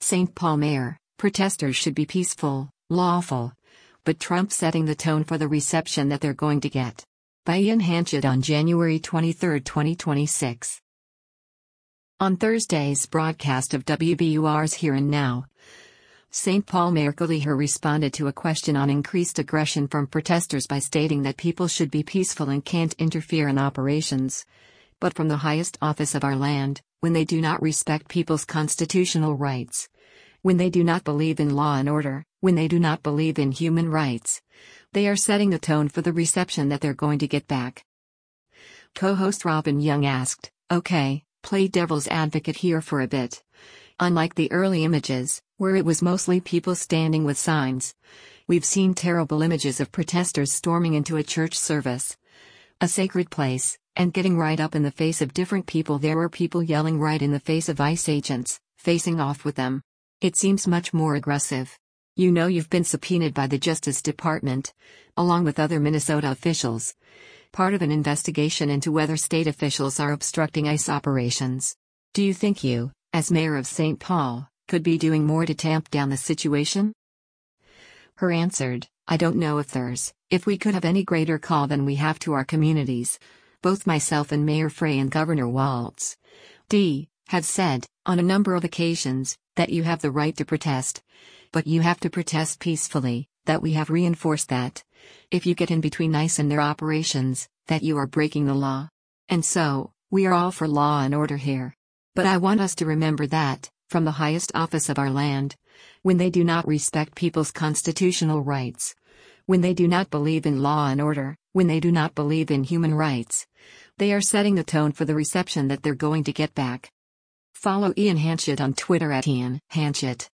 St. Paul Mayor, protesters should be peaceful, lawful. But Trump setting the tone for the reception that they're going to get. By Ian Hanchett on January 23, 2026. On Thursday's broadcast of WBUR's Here and Now, St. Paul Mayor Kaliher responded to a question on increased aggression from protesters by stating that people should be peaceful and can't interfere in operations. But from the highest office of our land, when they do not respect people's constitutional rights, when they do not believe in law and order, when they do not believe in human rights, they are setting the tone for the reception that they're going to get back. Co-host Robin Young asked, "Okay, play devil's advocate here for a bit. Unlike the early images, where it was mostly people standing with signs, we've seen terrible images of protesters storming into a church service, a sacred place, and getting right up in the face of different people. There were people yelling right in the face of ICE agents, facing off with them. It seems much more aggressive. You know you've been subpoenaed by the Justice Department, along with other Minnesota officials. Part of an investigation into whether state officials are obstructing ICE operations. Do you think you, as mayor of St. Paul, could be doing more to tamp down the situation?" Her answered, "I don't know if we could have any greater call than we have to our communities. Both myself and Mayor Frey and Governor Walz have said, on a number of occasions, that you have the right to protest. But you have to protest peacefully, that we have reinforced that. If you get in between ICE and their operations, that you are breaking the law. And so, we are all for law and order here. But I want us to remember that, from the highest office of our land, when they do not respect people's constitutional rights, when they do not believe in law and order, when they do not believe in human rights, they are setting the tone for the reception that they're going to get back." Follow Ian Hanchett on Twitter @IanHanchett.